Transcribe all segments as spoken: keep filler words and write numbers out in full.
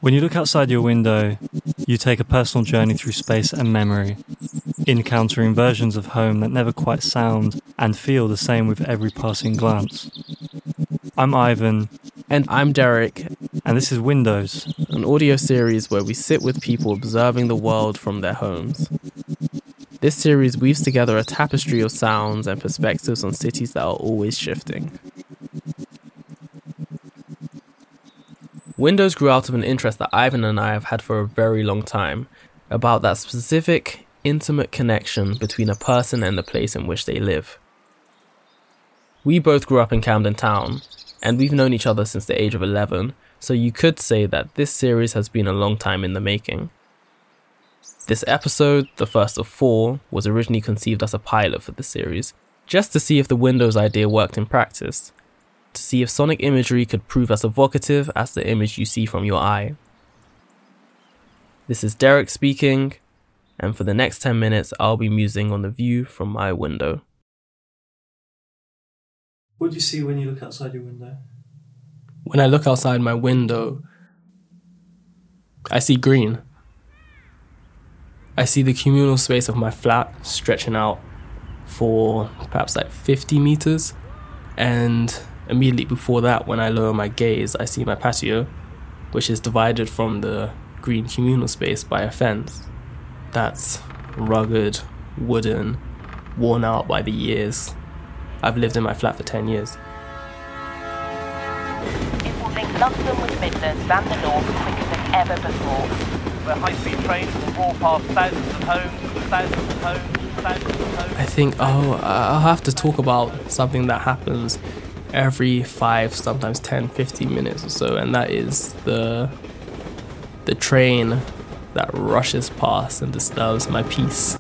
When you look outside your window, you take a personal journey through space and memory, encountering versions of home that never quite sound and feel the same with every passing glance. I'm Ivan. And I'm Derek. And this is Windows, an audio series where we sit with people observing the world from their homes. This series weaves together a tapestry of sounds and perspectives on cities that are always shifting. Windows grew out of an interest that Ivan and I have had for a very long time, about that specific, intimate connection between a person and the place in which they live. We both grew up in Camden Town, and we've known each other since the age of eleven, so you could say that this series has been a long time in the making. This episode, the first of four, was originally conceived as a pilot for the series, just to see if the Windows idea worked in practice, to see if sonic imagery could prove as evocative as the image you see from your eye. This is Derek speaking, and for the next ten minutes I'll be musing on the view from my window. What do you see when you look outside your window? When I look outside my window, I see green. I see the communal space of my flat stretching out for perhaps like fifty meters, and immediately before that, when I lower my gaze, I see my patio, which is divided from the green communal space by a fence that's rugged, wooden, worn out by the years. I've lived in my flat for ten years. It will link London with Midlands and the North quicker than ever before. Where high-speed trains will roar past thousands of homes, thousands of homes, thousands of homes. I think oh, I'll have to talk about something that happens every five, sometimes ten, fifteen minutes or so, and that is the the train that rushes past and disturbs my peace.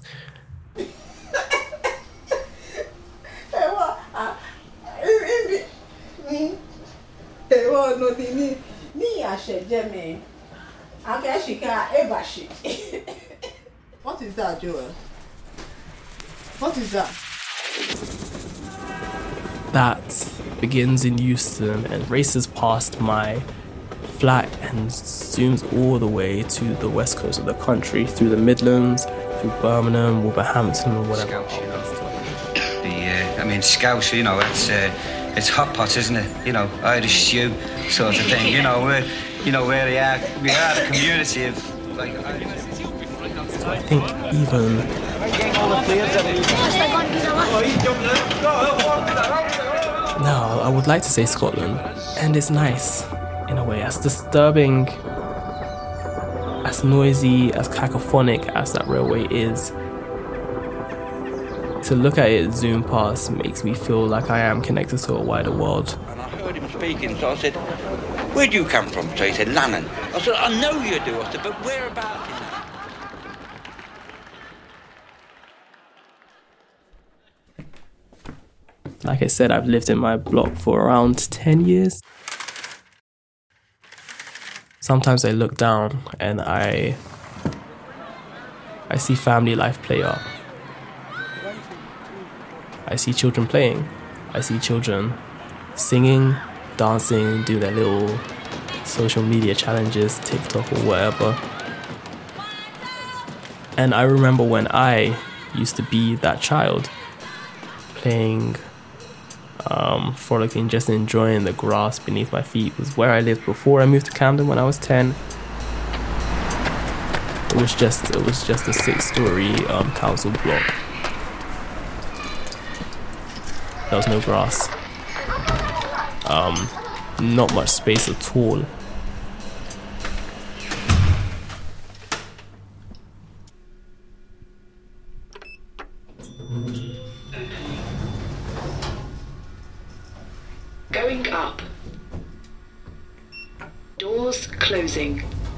What is that, Joel? What is that? That begins in Euston and races past my flat and zooms all the way to the west coast of the country, through the Midlands, through Birmingham, Wolverhampton, or whatever. Scouse, you know. The, uh, I mean, Scouse, you know, it's uh, it's hot pot, isn't it? You know, Irish stew sort of thing. You know, we're, you know, where we are, we are the community of like. So I think even. No, I would like to say Scotland, and it's nice, in a way, as disturbing, as noisy, as cacophonic as that railway is. To look at it zoom past makes me feel like I am connected to a wider world. And I heard him speaking, so I said, "Where do you come from?" So he said, "Lannan." I said, "I know you do." I said, "But whereabouts is that?" Like I said, I've lived in my block for around ten years. Sometimes I look down and I I see family life play out. I see children playing. I see children singing, dancing, doing their little social media challenges, TikTok or whatever. And I remember when I used to be that child, playing, um, frolicking, just enjoying the grass beneath my feet. It was where I lived before I moved to Camden when I was ten. It was just, it was just a six-story um, council block. There was no grass. Um, not much space at all. Going up. Doors closing.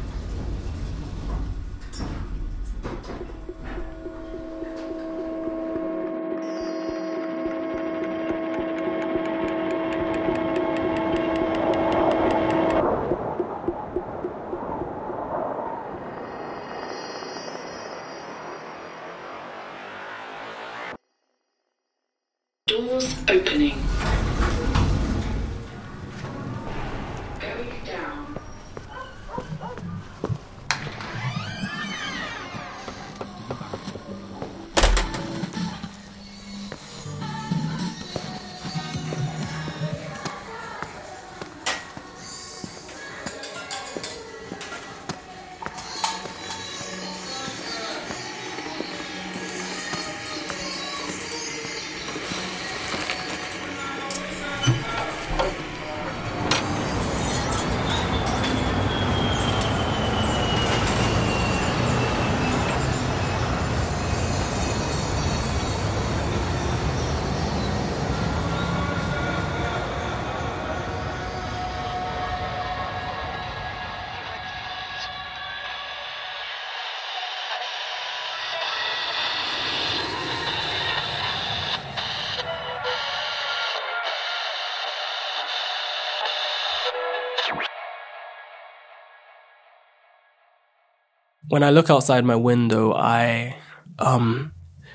Doors opening. Going down. when I look outside my window, I um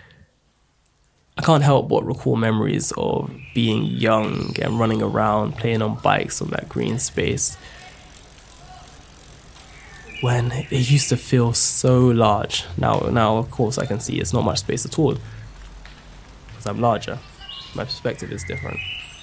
I can't help but recall memories of being young and running around, playing on bikes on that green space, when it used to feel so large. Now, now of course, I can see it's not much space at all, because I'm larger. My perspective is different.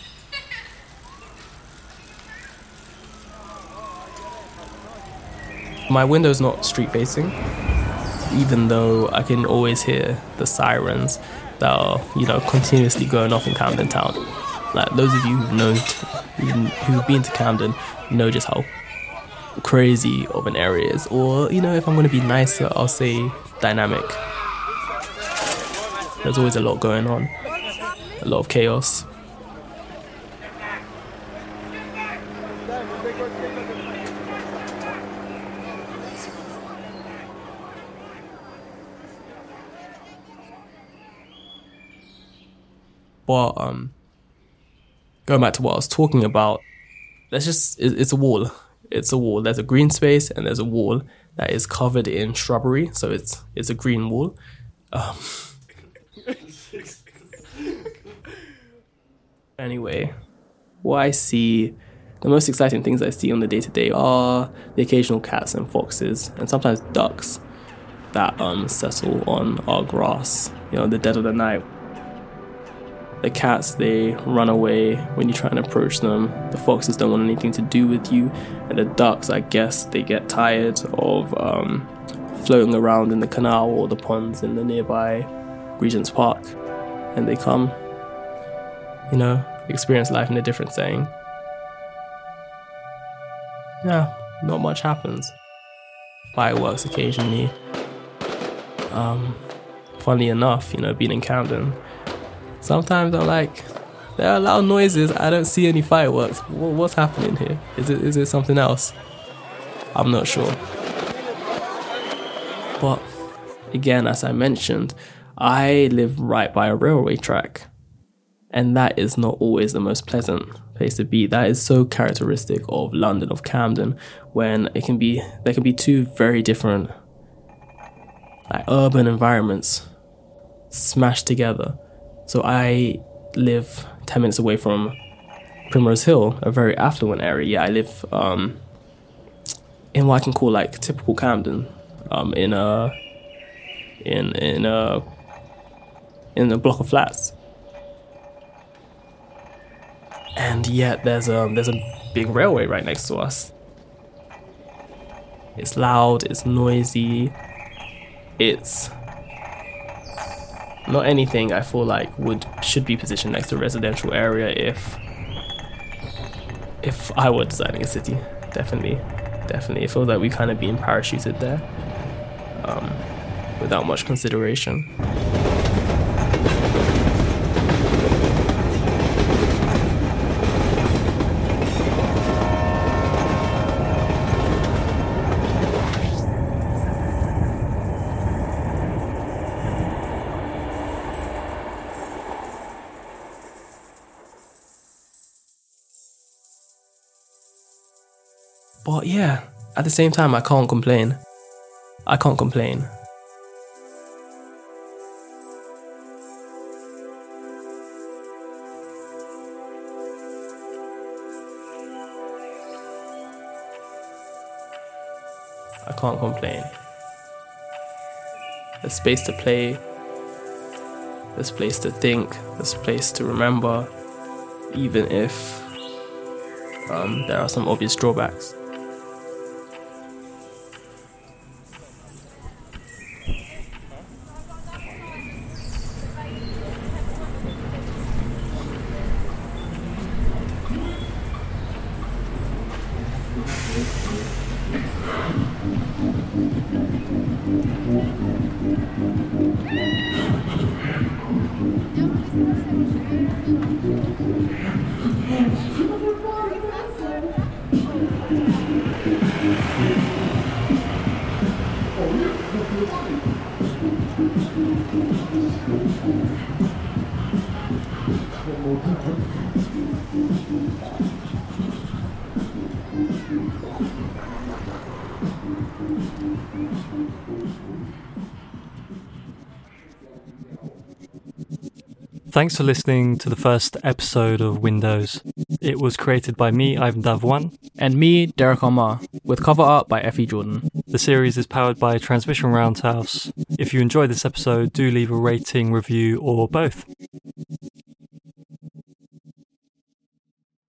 My window's not street facing, even though I can always hear the sirens that are, you know, continuously going off in Camden Town. Like, those of you who've known, who've been to Camden, know just how crazy of an area it is. Or, you know, if I'm going to be nicer, I'll say dynamic. There's always a lot going on, a lot of chaos. But um, going back to what I was talking about, there's just, it's a wall. It's a wall. There's a green space and there's a wall that is covered in shrubbery. So it's it's a green wall. Um, anyway, what I see, the most exciting things I see on the day-to-day are the occasional cats and foxes and sometimes ducks that um settle on our grass, you know, in the dead of the night. The cats, they run away when you try and approach them. The foxes don't want anything to do with you. And the ducks, I guess, they get tired of um, floating around in the canal or the ponds in the nearby Regent's Park. And they come, you know, experience life in a different setting. Yeah, not much happens. Fireworks occasionally. Um, funnily enough, you know, being in Camden, sometimes I'm like, there are loud noises, I don't see any fireworks. What's happening here? Is it is it something else? I'm not sure. But again, as I mentioned, I live right by a railway track. And that is not always the most pleasant place to be. That is so characteristic of London, of Camden, when it can be, there can be two very different like urban environments smashed together. So I live ten minutes away from Primrose Hill, a very affluent area. Yeah, I live um, in what I can call like typical Camden, um, in a in in a in a block of flats. And yet there's a there's a big railway right next to us. It's loud, it's noisy, it's not anything I feel like would should be positioned next to a residential area if if I were designing a city. Definitely, definitely. It feels like we kind of being parachuted there um, without much consideration. But yeah, at the same time, I can't complain. I can't complain. I can't complain. There's space to play. There's place to think. There's place to remember, even if um, there are some obvious drawbacks. Thanks for listening to the first episode of Windows. It was created by me, Ivan Dav1. And me, Derek Omar, with cover art by Effie Jordan. The series is powered by Transmission Roundhouse. If you enjoyed this episode, do leave a rating, review, or both.